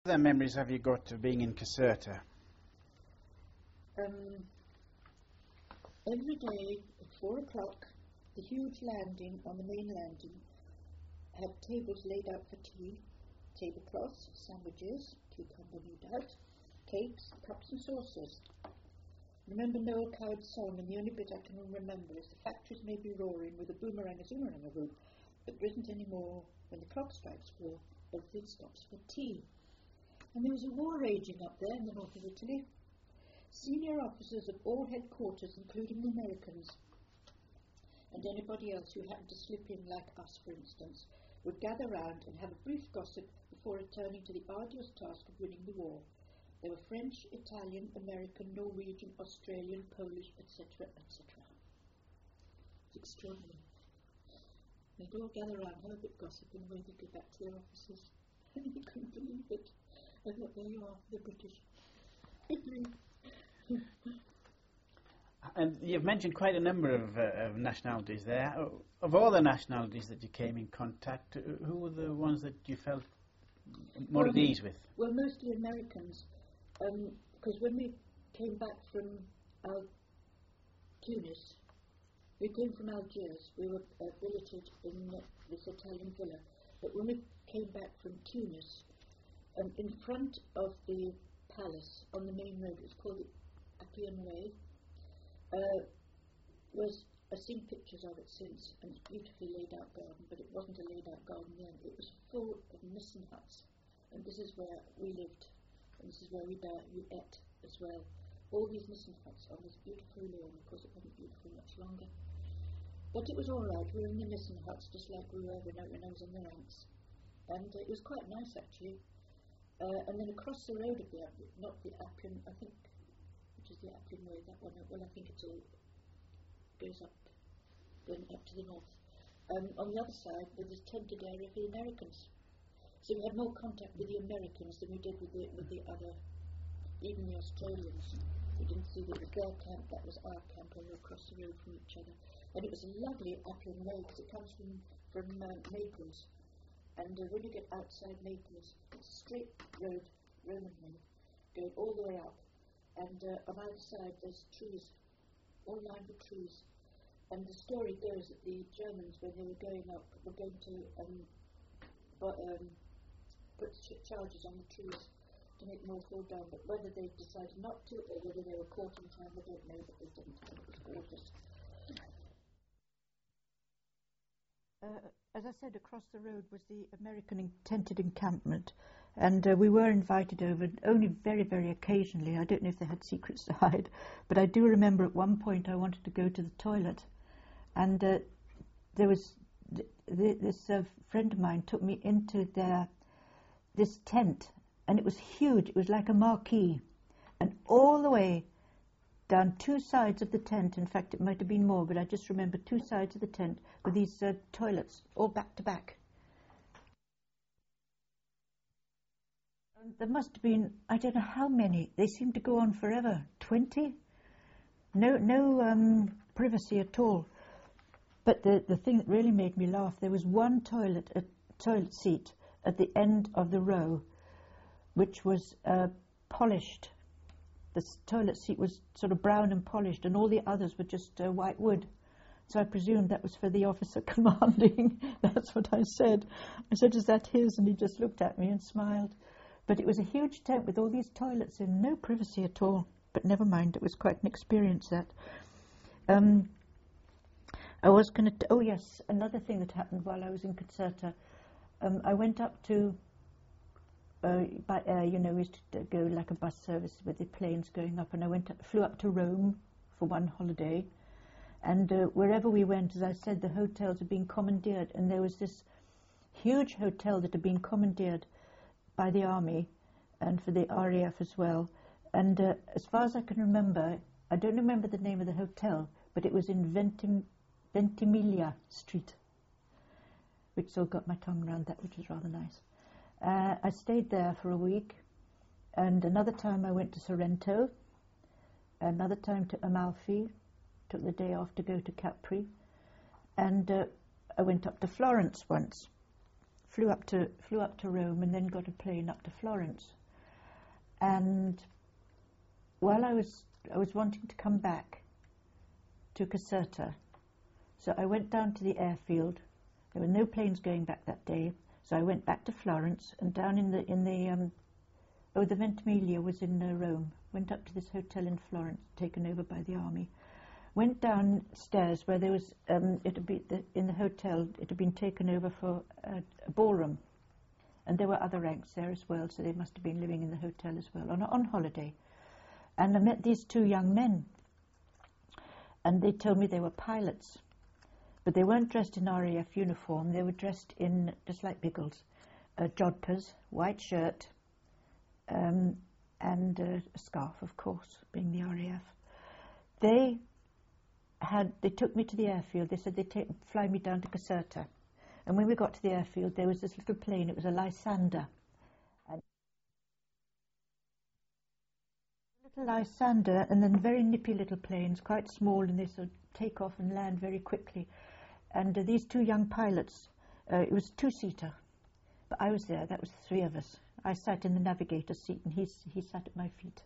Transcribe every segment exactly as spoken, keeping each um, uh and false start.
other memories have you got of being in Caserta? Um, every day at four o'clock, the huge landing on the main landing had tables laid out for tea, tablecloths, sandwiches, cucumber no doubt, cakes, cups and saucers. Remember Noel Coward's song, and the only bit I can remember is the factories may be roaring with a boomerang a zoomerang a boom, but there isn't any more when the clock strikes four, everything stops for tea. And there was a war raging up there in the north of Italy. Senior officers of all headquarters, including the Americans, and anybody else who happened to slip in, like us for instance, would gather round and have a brief gossip before returning to the arduous task of winning the war. There were French, Italian, American, Norwegian, Australian, Polish, et cetera, et cetera. It's extraordinary. They'd all gather around, have a bit gossip, and away they'd go back to their offices. And you couldn't believe it. I thought, there you are, the British. And you've mentioned quite a number of, uh, of nationalities there. Of all the nationalities that you came in contact, uh, who were the ones that you felt more well, at ease with? Well, mostly Americans. Because um, when we came back from Al- Tunis, we came from Algiers, we were uh, billeted in uh, this Italian villa. But when we came back from Tunis, um, in front of the palace on the main road, it was called the Appian Way, uh, was, I've seen pictures of it since, and it's beautifully laid out garden, but it wasn't a laid out garden then. It was full of nissen huts, and this is where we lived, and this is where we, uh, we ate as well. All these nissen huts on this beautiful lawn. Of course it wasn't beautiful much longer, but it was all right. We were in the nissen huts just like we were when I, when I was in the ranks, and uh, it was quite nice actually. Uh, and then across the road of the, not the Appian, I think, which is the Appian Way, that one, well I think it's all, goes up, going up to the north. Um, on the other side was this tented area for the Americans. So we had more contact with the Americans than we did with the, with the other, even the Australians. We didn't see that it was their camp, that was our camp, and we were across the road from each other. And it was a lovely Appian Way because it comes from, from uh, Naples. And uh, when you get outside Naples, it's a straight road, Roman road, going all the way up. And uh, on either side there's trees, all lined with trees. And the story goes that the Germans, when they were going up, were going to um, but, um, put ch- charges on the trees to make them all fall down. But whether they decided not to, or whether they were caught in time, I don't know, but they didn't. It was gorgeous. Uh, as I said, across the road was the American tented encampment, and uh, we were invited over only very, very occasionally. I don't know if they had secrets to hide, but I do remember at one point I wanted to go to the toilet, and uh, there was th- th- this uh, friend of mine took me into their this tent, and it was huge. It was like a marquee, and all the way down two sides of the tent, in fact it might have been more, but I just remember two sides of the tent with these uh, toilets all back to back. And there must have been, I don't know how many, they seemed to go on forever, twenty? No, no um, privacy at all. But the, the thing that really made me laugh, there was one toilet, a toilet seat at the end of the row, which was uh, polished. The toilet seat was sort of brown and polished, and all the others were just uh, white wood. So I presumed that was for the officer commanding. That's what I said. I said, is that his? And he just looked at me and smiled. But it was a huge tent with all these toilets in, no privacy at all. But never mind, it was quite an experience, that. Um, I was going to, oh yes, another thing that happened while I was in Caserta. Um, I went up to Uh, but, uh, you know, we used to go like a bus service with the planes going up, and I went, flew up to Rome for one holiday, and uh, wherever we went, as I said, the hotels had been commandeered, and there was this huge hotel that had been commandeered by the army and for the R A F as well. And uh, as far as I can remember, I don't remember the name of the hotel, but it was in Ventim- Ventimiglia Street, which still got my tongue around that, which was rather nice. Uh, I stayed there for a week, and another time I went to Sorrento, another time to Amalfi, took the day off to go to Capri, and uh, I went up to Florence once, flew up to flew up to Rome, and then got a plane up to Florence. and while I was I was wanting to come back to Caserta, so I went down to the airfield. There were no planes going back that day, so I went back to Florence and down in the in the um, oh the Ventimiglia was in uh, Rome. Went up to this hotel in Florence, taken over by the army. Went downstairs where there was um, it had been the, in the hotel. It had been taken over for a, a ballroom, and there were other ranks there as well. So they must have been living in the hotel as well on on holiday. And I met these two young men, and they told me they were pilots, but they weren't dressed in R A F uniform. They were dressed in, just like Biggles, uh, jodhpurs, white shirt, um, and uh, a scarf, of course, being the R A F. They had, they took me to the airfield. They said they'd take, fly me down to Caserta. And when we got to the airfield, there was this little plane. It was a Lysander. Lysander, and then very nippy little planes, quite small, and they sort of take off and land very quickly. And uh, these two young pilots, uh, it was two-seater, but I was there. That was the three of us. I sat in the navigator's seat, and he he sat at my feet.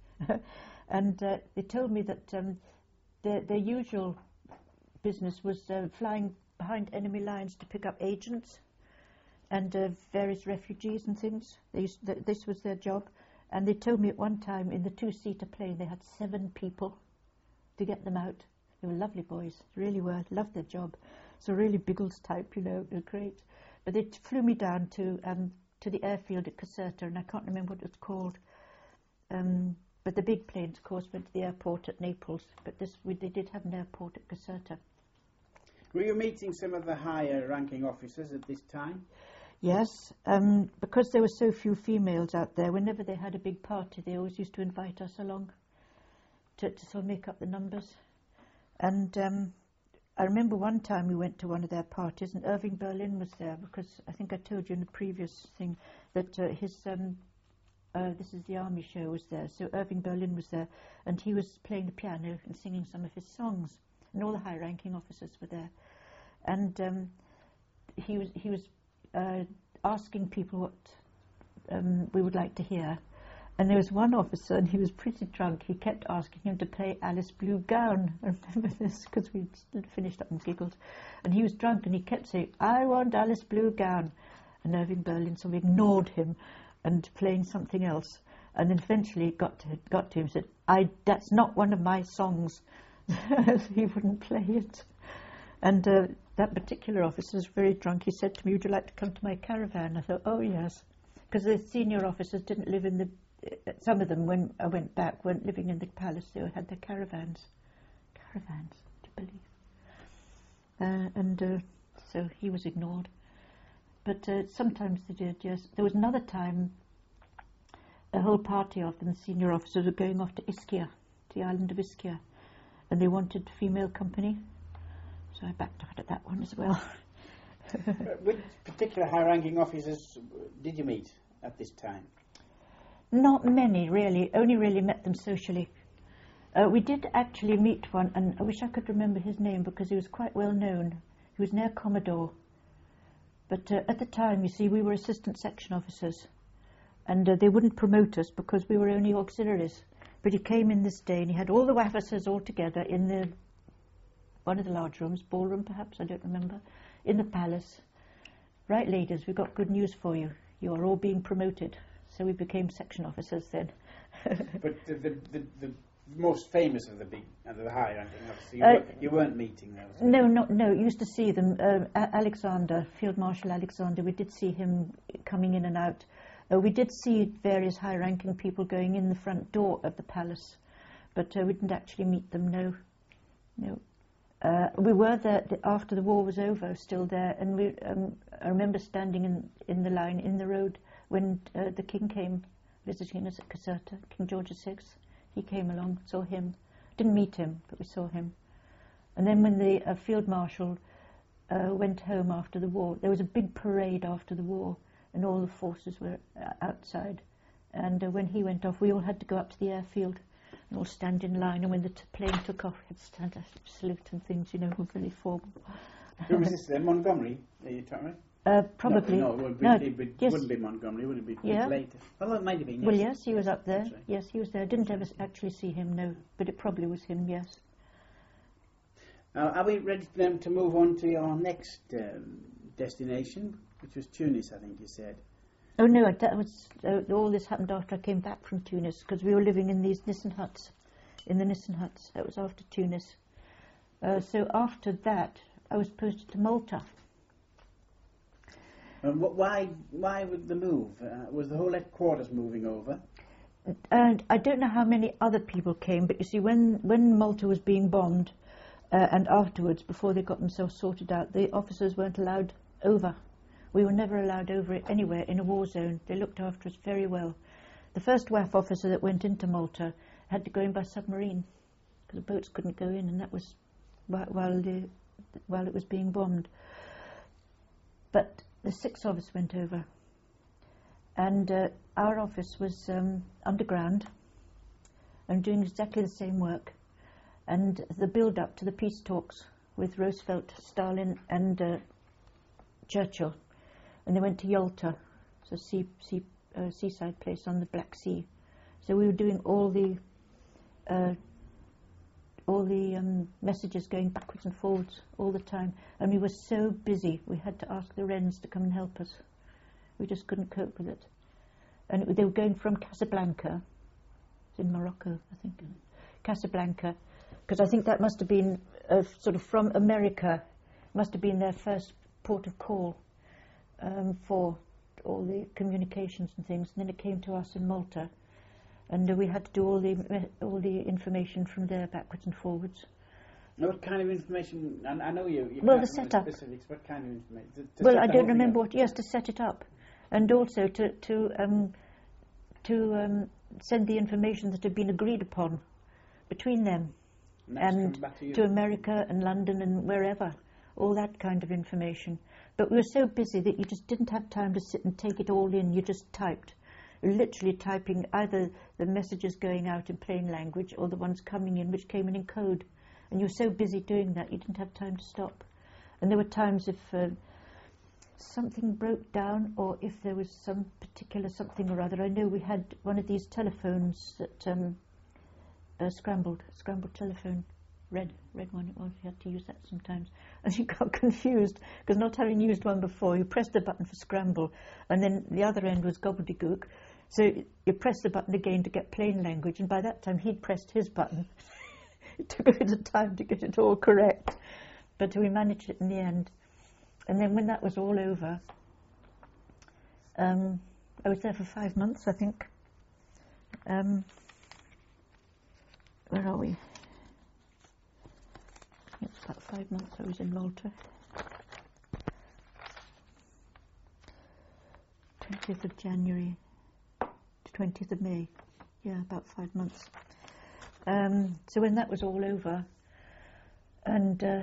And uh, they told me that um, their their usual business was uh, flying behind enemy lines to pick up agents and uh, various refugees and things. They used th- this was their job. And they told me at one time in the two-seater plane they had seven people to get them out. They were lovely boys, really were, loved their job. So really Biggles type, you know, they were great. But they t- flew me down to um, to the airfield at Caserta, and I can't remember what it was called. Um, but the big planes, of course, went to the airport at Naples. But this we, they did have an airport at Caserta. Were you meeting some of the higher ranking officers at this time? Yes, um, because there were so few females out there, whenever they had a big party, they always used to invite us along to, to sort of make up the numbers. And um, I remember one time we went to one of their parties, and Irving Berlin was there, because I think I told you in the previous thing that uh, his, um, uh, this is the army show, was there. So Irving Berlin was there, and he was playing the piano and singing some of his songs, and all the high-ranking officers were there. And um, he was he was Uh, asking people what um, we would like to hear. And there was one officer, and he was pretty drunk. He kept asking him to play Alice Blue Gown. I remember this because we finished up and giggled. And he was drunk, and he kept saying, "I want Alice Blue Gown." And Irving Berlin sort of ignored him and playing something else. And then eventually it got to, got to him and said, I, that's not one of my songs. He wouldn't play it. And uh, that particular officer was very drunk. He said to me, "Would you like to come to my caravan?" I thought, oh, yes. Because the senior officers didn't live in the... Uh, some of them, when I went back, weren't living in the palace. They had their caravans. Caravans, to believe. Uh, and uh, so he was ignored. But uh, sometimes they did, yes. There was another time, a whole party of them, the senior officers, were going off to Ischia, to the island of Ischia. And they wanted female company. So I backed out at that one as well. Which particular high-ranking officers did you meet at this time? Not many, really. Only really met them socially. Uh, we did actually meet one, and I wish I could remember his name because he was quite well known. He was near Commodore. But uh, at the time, you see, we were assistant section officers, and uh, they wouldn't promote us because we were only auxiliaries. But he came in this day, and he had all the officers all together in the one of the large rooms, ballroom perhaps, I don't remember, in the palace. Right, ladies, we've got good news for you. You are all being promoted. So we became section officers then. But the, the, the, the most famous of the big, of the high-ranking officers, you, Uh, were, you weren't meeting those? No, no, no. Used to see them. Uh, A- Alexander, Field Marshal Alexander, we did see him coming in and out. Uh, we did see various high-ranking people going in the front door of the palace, but uh, we didn't actually meet them, no. No. Uh, we were there th- after the war was over, still there, and we. Um, I remember standing in, in the line, in the road, when uh, the King came visiting us at Caserta, King George the Sixth. He came along, saw him. Didn't meet him, but we saw him. And then when the uh, Field Marshal uh, went home after the war, there was a big parade after the war, and all the forces were uh, outside. And uh, when he went off, we all had to go up to the airfield and all stand in line, and when the t- plane took off, we had to stand up, salute and things, you know, really formal. Who was this then? Montgomery? Are you talking about? Uh, probably. No, no, it, would be, No, it would, yes. wouldn't be Montgomery, would it be a bit Yeah. later? Well, it might have been, yes. Well, yes, he was Yes, up there. that's right. Yes, he was there. I didn't ever s- actually see him, no, but it probably was him, yes. Uh, are we ready then to move on to your next um, destination, which was Tunis, I think you said? Oh no, that was uh, all this happened after I came back from Tunis, because we were living in these Nissen huts, in the Nissen huts. That was after Tunis. Uh, so after that, I was posted to Malta. And wh- why why would the move? Uh, was the whole headquarters moving over? And I don't know how many other people came, but you see, when, when Malta was being bombed, uh, and afterwards, before they got themselves sorted out, the officers weren't allowed over. We were never allowed over it anywhere in a war zone. They looked after us very well. The first W A F officer that went into Malta had to go in by submarine, because the boats couldn't go in, and that was while, while, the, while it was being bombed. But the six of us went over, and uh, our office was um, underground and doing exactly the same work. And the build-up to the peace talks with Roosevelt, Stalin and uh, Churchill, and they went to Yalta, it's a sea, sea, uh, seaside place on the Black Sea. So we were doing all the uh, all the um, messages going backwards and forwards all the time, and we were so busy we had to ask the Wrens to come and help us. We just couldn't cope with it. And it, they were going from Casablanca, it's in Morocco, I think, Casablanca, because I think that must have been uh, sort of from America, must have been their first port of call um, for all the communications and things. And then it came to us in Malta, and uh, we had to do all the all the information from there backwards and forwards. What kind of information? I, I know you. you Well, can't the remember setup. Specifics. What kind of information? To, to Well, set I the don't whole thing remember up? what. Yes, to set it up, and also to to um, to um, send the information that had been agreed upon between them And that's and coming back to you. to America and London and wherever, all that kind of information. But we were so busy that you just didn't have time to sit and take it all in. You just typed, literally typing either the messages going out in plain language or the ones coming in which came in in code. And you were so busy doing that you didn't have time to stop. And there were times if uh, something broke down or if there was some particular something or other. I know we had one of these telephones that um, uh, scrambled, scrambled telephone, red, red one it was. You had to use that sometimes. And you got confused because not having used one before, you pressed the button for scramble and then the other end was gobbledygook. So you press the button again to get plain language, and by that time he'd pressed his button. It took a bit of time to get it all correct, but we managed it in the end. And then when that was all over, um, I was there for five months, I think. Um, where are we? It's about five months I was in Malta. twentieth of January to twentieth of May. Yeah, about five months. Um, so when that was all over, and uh,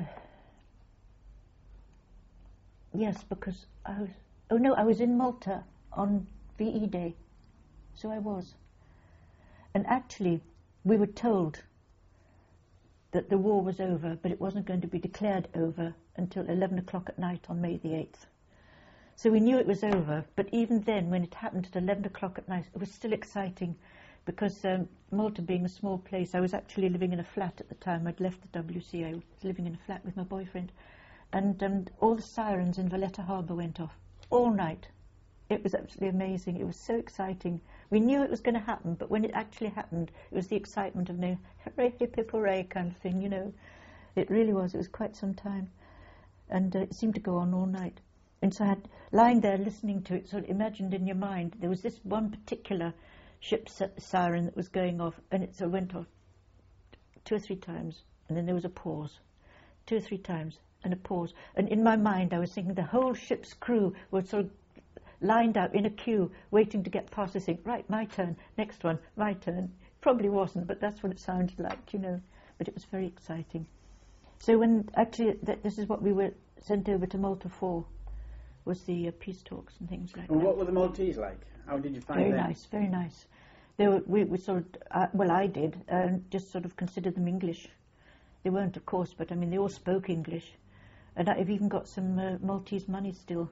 yes, because I was, oh no, I was in Malta on V E Day, so I was. And actually, we were told that the war was over, but it wasn't going to be declared over until eleven o'clock at night on May the eighth. So we knew it was over, but even then, when it happened at eleven o'clock at night, it was still exciting, because um, Malta being a small place, I was actually living in a flat at the time. I'd left the W C. I was living in a flat with my boyfriend. And um, all the sirens in Valletta Harbour went off all night. It was absolutely amazing. It was so exciting. We knew it was going to happen, but when it actually happened, it was the excitement of no hooray, hip, hip, hooray kind of thing, you know. It really was. It was quite some time. And uh, it seemed to go on all night. And so I had, lying there listening to it, sort of imagined in your mind, there was this one particular ship siren that was going off, and it sort of went off two or three times, and then there was a pause, two or three times, and a pause. And in my mind, I was thinking the whole ship's crew were sort of lined up in a queue, waiting to get past this thing. Right, my turn, next one, my turn. Probably wasn't, but that's what it sounded like, you know. But it was very exciting. So when, actually, th- this is what we were sent over to Malta for, was the uh, peace talks and things like And that. what were the Maltese like? How did you find Very them? nice, very nice. They were, we, we sort of, uh, well, I did, uh, just sort of considered them English. They weren't, of course, but I mean, they all spoke English. And I've even got some uh, Maltese money still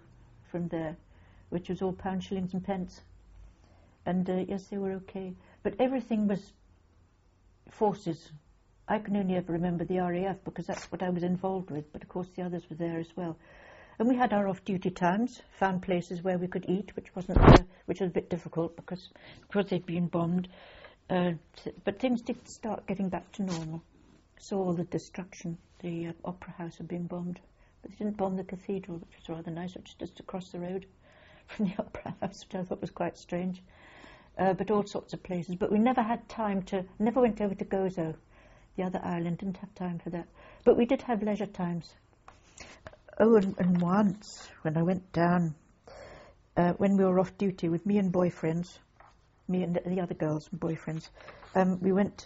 from there, which was all pounds, shillings and pence. And uh, yes, they were okay. But everything was forces. I can only ever remember the R A F because that's what I was involved with, but of course the others were there as well. And we had our off-duty times, found places where we could eat, which wasn't, uh, which was a bit difficult because, because they'd been bombed. Uh, t- but things did start getting back to normal. Saw all the destruction. The uh, opera house had been bombed, but they didn't bomb the cathedral, which was rather nice, which is just across the road from the opera house, which I thought was quite strange. Uh, but all sorts of places. But we never had time to, never went over to Gozo, the other island, didn't have time for that. But we did have leisure times. Oh, and, and once, when I went down, uh, when we were off duty with me and boyfriends, me and the, the other girls and boyfriends, um, we went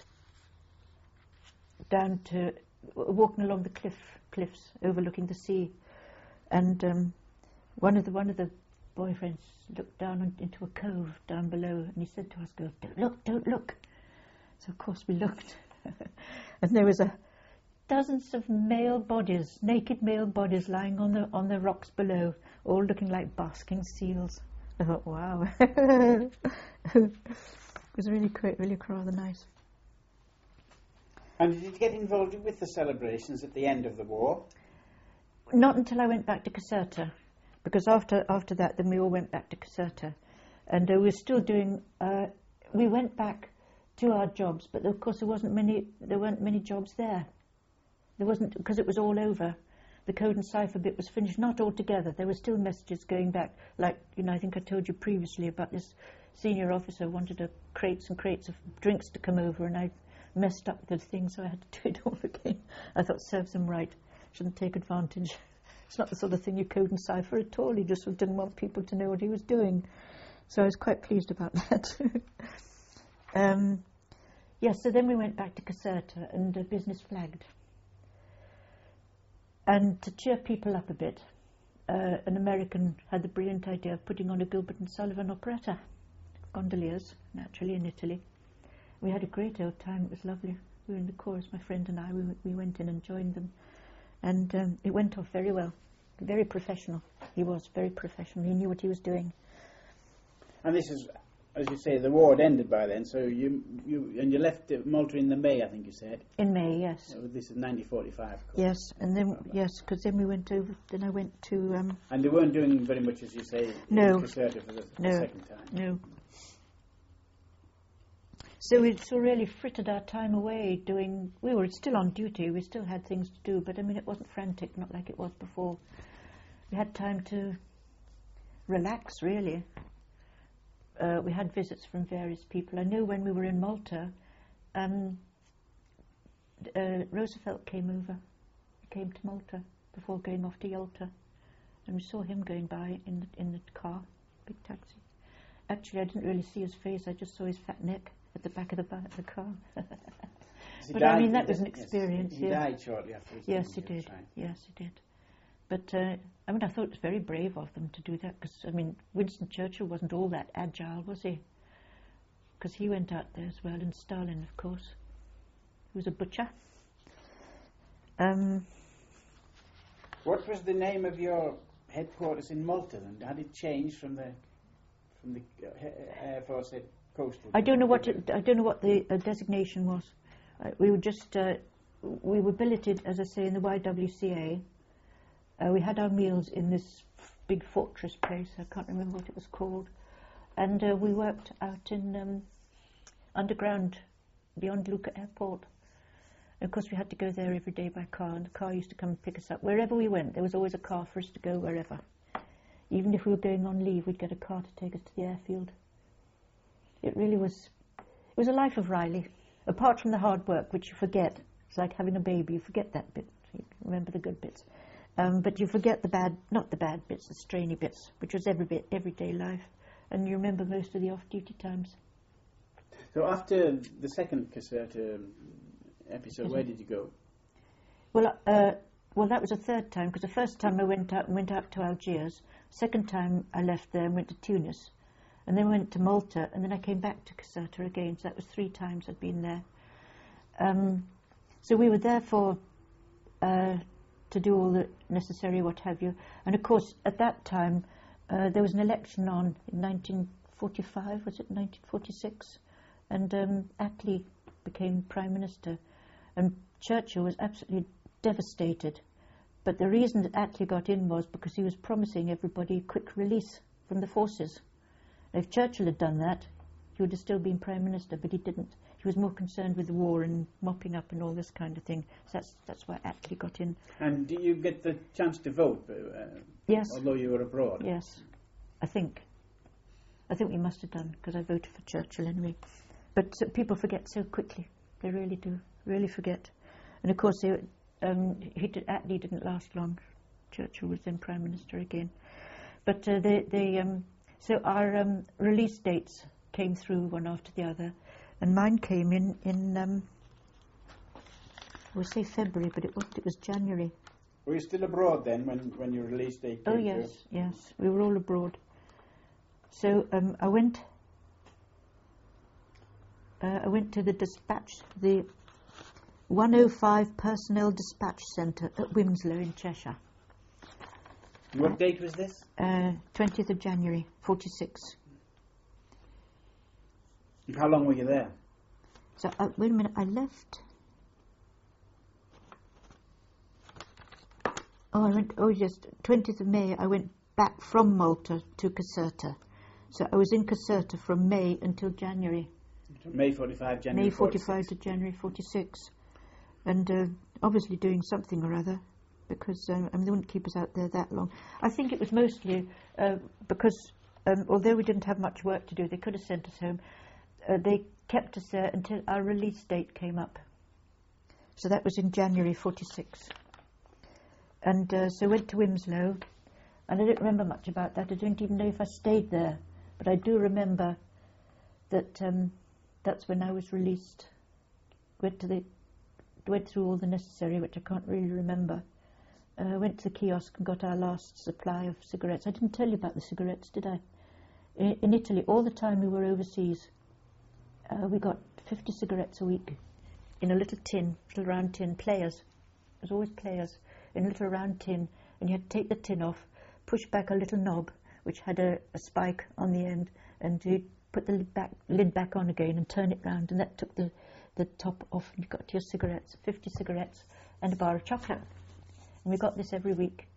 down to, w- walking along the cliff, cliffs, overlooking the sea, and um, one of the one of the boyfriends looked down on, into a cove down below, and he said to us, "Girls, don't look, don't look." So of course we looked, and there was a dozens of male bodies, naked male bodies, lying on the on the rocks below, all looking like basking seals. I thought, wow, it was really quite, really rather nice. And did you get involved with the celebrations at the end of the war? Not until I went back to Caserta, because after after that, then we all went back to Caserta, and uh, we were still doing. Uh, we went back to our jobs, but of course there wasn't many. There weren't many jobs there. There wasn't, because it was all over. The code and cipher bit was finished, not altogether. There were still messages going back. Like, you know, I think I told you previously about this senior officer wanted a crates and crates of drinks to come over, and I messed up the thing, so I had to do it all again. I thought, serves him right. Shouldn't take advantage. It's not the sort of thing you code and cipher at all. He just didn't want people to know what he was doing. So I was quite pleased about that. um, yes, so then we went back to Caserta, and uh, business flagged. And to cheer people up a bit, uh, an American had the brilliant idea of putting on a Gilbert and Sullivan operetta, Gondoliers, naturally, in Italy. We had a great old time. It was lovely. We were in the chorus, my friend and I. We, we went in and joined them. And um, it went off very well. Very professional. He was very professional. He knew what he was doing. And this is, as you say, the war had ended by then, so you you and you left uh, Malta in the May, I think you said. In May, yes. So this is nineteen forty-five, of course. Yes, and then, yes, because then we went over, then I went to... Um, and they weren't doing very much, as you say, no, in Caserta for the, no, the second time. No. So we so really frittered our time away doing... We were still on duty, we still had things to do, but I mean, it wasn't frantic, not like it was before. We had time to relax, really. Uh, we had visits from various people. I know when we were in Malta, um, uh, Roosevelt came over. He came to Malta before going off to Yalta, and we saw him going by in the, in the car, big taxi. Actually, I didn't really see his face. I just saw his fat neck at the back of the, ba- the car. But I mean, that was an experience. Yes, he yeah. died shortly after. His Yes, he did. Time. Yes, he did. But, uh, I mean, I thought it was very brave of them to do that, because, I mean, Winston Churchill wasn't all that agile, was he? Because he went out there as well, and Stalin, of course. He was a butcher. Um, what was the name of your headquarters in Malta, then? Had it changed from the from the uh, Air Force head coastal? I don't know what it, I don't know what the uh, designation was. Uh, we were just uh, we were billeted, as I say, in the Y W C A. Uh, we had our meals in this f- big fortress place. I can't remember what it was called. And uh, we worked out in um, underground beyond Lucca Airport. And of course, we had to go there every day by car, and the car used to come and pick us up. Wherever we went, there was always a car for us to go wherever. Even if we were going on leave, we'd get a car to take us to the airfield. It really was, it was a life of Riley. Apart from the hard work, which you forget. It's like having a baby. You forget that bit. You remember the good bits. Um, but you forget the bad, not the bad bits, the strainy bits, which was every bit, everyday life. And you remember most of the off-duty times. So after the second Caserta episode, mm-hmm. where did you go? Well, uh, well, that was the third time, because the first time I went out and went out to Algiers. Second time I left there and went to Tunis. And then went to Malta, and then I came back to Caserta again. So that was three times I'd been there. Um, so we were there for... Uh, to do all the necessary what have you. And of course, at that time, uh, there was an election on in nineteen forty-five, was it nineteen forty-six? And um, Attlee became Prime Minister. And Churchill was absolutely devastated. But the reason that Attlee got in was because he was promising everybody quick release from the forces. If Churchill had done that, he would have still been Prime Minister, but he didn't. He was more concerned with the war and mopping up and all this kind of thing. So that's that's why Attlee got in. And do you get the chance to vote? Uh, yes. Although you were abroad? Yes, I think. I think we must have done, because I voted for Churchill anyway. But uh, people forget so quickly. They really do, really forget. And of course, they, um, he did, Attlee didn't last long. Churchill was then Prime Minister again. But uh, they, they, um, so our um, release dates came through one after the other. And mine came in, in um, we'll say February, but it wasn't, it was January. Were you still abroad then when, when your release date came Oh, yes, through? yes. We were all abroad. So um, I went uh, I went to the dispatch, the one oh five Personnel Dispatch Centre at Wimslow in Cheshire. And what date was this? Uh, twentieth of January, forty-six. And how long were you there? So, uh, wait a minute, I left. Oh, I went, oh yes, twentieth of May, I went back from Malta to Caserta. So I was in Caserta from May until January. May forty-five, January May forty-five to January forty-six. And uh, obviously doing something or other, because um, I mean, they wouldn't keep us out there that long. I think it was mostly uh, because, um, although we didn't have much work to do, they could have sent us home. Uh, they kept us there until our release date came up. So that was in January forty-six. And uh, so went to Wimslow, and I don't remember much about that. I don't even know if I stayed there. But I do remember that um, that's when I was released. Went to the, went through all the necessary, which I can't really remember. Uh, went to the kiosk and got our last supply of cigarettes. I didn't tell you about the cigarettes, did I? In, in Italy, all the time we were overseas, uh, we got fifty cigarettes a week in a little tin, little round tin, players. It was always players, in a little round tin, and you had to take the tin off, push back a little knob, which had a, a spike on the end, and you put the lid back, lid back on again and turn it round, and that took the, the top off, and you got your cigarettes, fifty cigarettes, and a bar of chocolate. And we got this every week,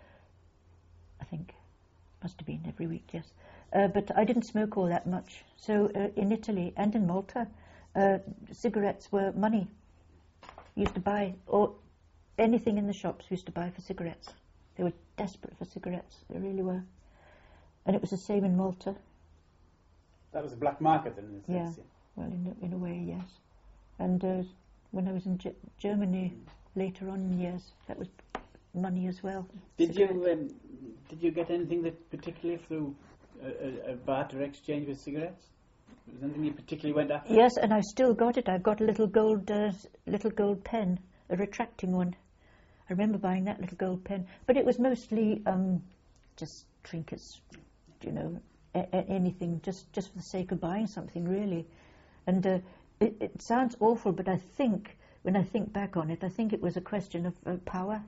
I think. Must have been every week, yes. Uh, but I didn't smoke all that much. So uh, in Italy and in Malta, uh, cigarettes were money. We used to buy, or anything in the shops we used to buy for cigarettes. They were desperate for cigarettes, they really were. And it was the same in Malta. That was a black market in a Yeah, sense. Yeah. well, in a, in a way, yes. And uh, when I was in Ge- Germany later on in years, that was money as well. Did Cigarette. you um, did you get anything that particularly through a, a, a barter exchange with cigarettes? Was there anything you particularly went after? Yes, and I still got it. I've got a little gold, uh, little gold pen, a retracting one. I remember buying that little gold pen, but it was mostly um, just trinkets, you know, a- a- anything, just, just for the sake of buying something, really. And uh, it, it sounds awful, but I think, when I think back on it, I think it was a question of uh, power.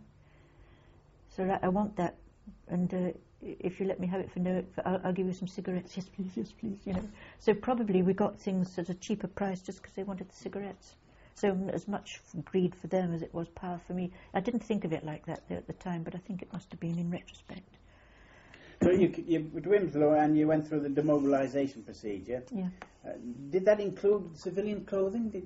So I, I want that, and uh, if you let me have it for no, for, I'll, I'll give you some cigarettes. Yes, please, yes, please. You know. So probably we got things at a cheaper price just because they wanted the cigarettes. So m- as much f- greed for them as it was power for me. I didn't think of it like that there at the time, but I think it must have been in retrospect. So you, c- you went to Winslow and you went through the demobilisation procedure. Yeah. Uh, did that include civilian clothing? Did,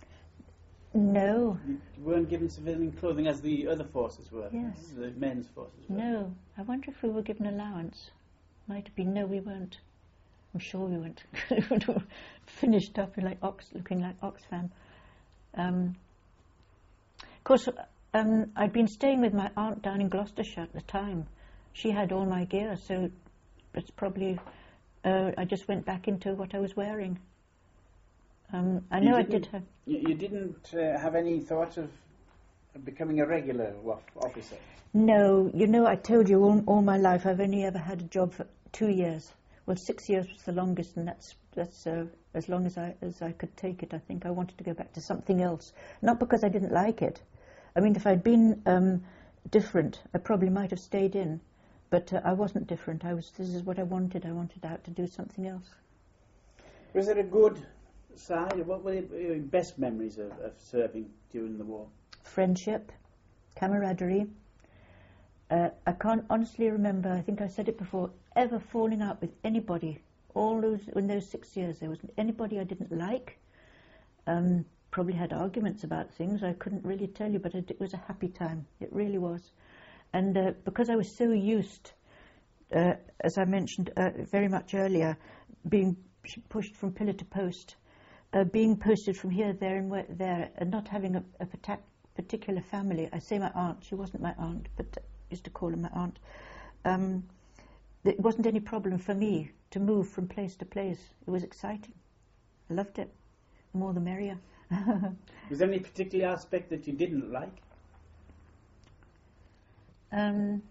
No, you weren't given civilian clothing as the other forces were? Yes. The men's forces were? no. I wonder if we were given allowance. Might have been. No, we weren't. I'm sure we weren't. Finished up in like Ox, looking like Oxfam. Um, of course, um, I'd been staying with my aunt down in Gloucestershire at the time. She had all my gear, so it's probably. Uh, I just went back into what I was wearing. Um, I know I did have. You, you didn't uh, have any thoughts of, of becoming a regular wa- officer? No, you know, I told you all, all my life I've only ever had a job for two years. Well, six years was the longest, and that's that's uh, as long as I as I could take it. I think I wanted to go back to something else, not because I didn't like it. I mean, if I'd been um, different, I probably might have stayed in. but uh, I wasn't different. I was. This is what I wanted. I wanted out to do something else. Was there a good side? What were your best memories of, of serving during the war? Friendship, camaraderie. Uh, I can't honestly remember, I think I said it before, ever falling out with anybody. All those, in those six years, there wasn't anybody I didn't like. Um, probably had arguments about things, I couldn't really tell you, but it, it was a happy time. It really was. And uh, because I was so used, uh, as I mentioned uh, very much earlier, being pushed from pillar to post, uh, being posted from here, there and where, there, and not having a, a particular family. I say my aunt, she wasn't my aunt, but I used to call her my aunt. Um, it wasn't any problem for me to move from place to place. It was exciting. I loved it. The more the merrier. Was there any particular aspect that you didn't like? Um,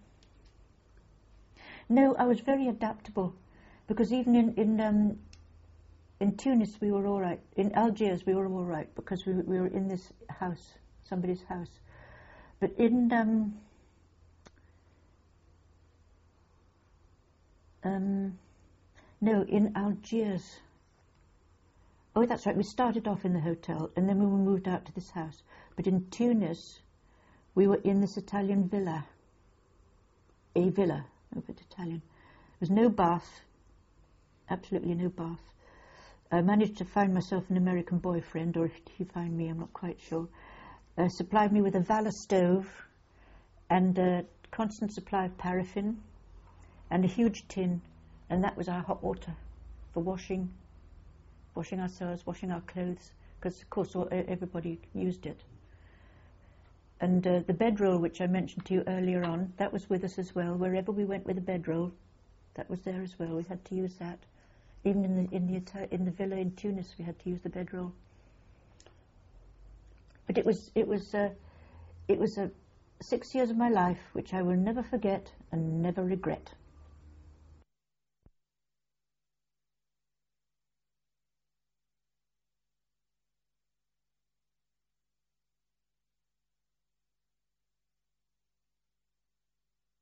no, I was very adaptable, because even in in, um, in Tunis we were all right. In Algiers we were all right because we we were in this house, somebody's house. But in um, um, no, in Algiers. Oh, that's right. We started off in the hotel, and then we moved out to this house. But in Tunis, we were in this Italian villa. A villa, a bit Italian. There was no bath, absolutely no bath. I managed to find myself an American boyfriend, or if he found me, I'm not quite sure. Uh, supplied me with a Valor stove and a constant supply of paraffin and a huge tin, and that was our hot water for washing, washing ourselves, washing our clothes, because of course all, everybody used it. And uh, the bedroll, which I mentioned to you earlier on, that was with us as well. Wherever we went with the bedroll, that was there as well. We had to use that. Even in the in the in the villa in Tunis, we had to use the bedroll. But it was it was uh, it was uh, six years of my life which I will never forget and never regret.